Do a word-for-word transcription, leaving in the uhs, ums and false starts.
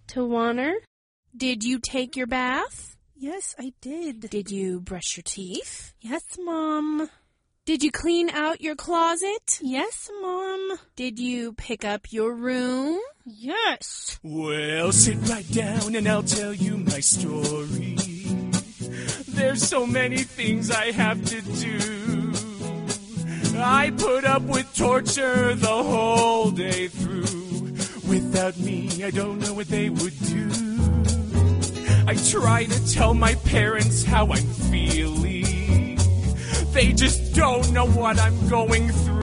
Tawana, did you take your bath? Yes, I did. Did you brush your teeth? Yes, Mom. Did you clean out your closet? Yes, Mom. Did you pick up your room? Yes. Well, sit right down and I'll tell you my story. There's so many things I have to do. I put up with torture the whole day through. Without me, I don't know what they would do. I try to tell my parents how I'm feeling. They just don't know what I'm going through.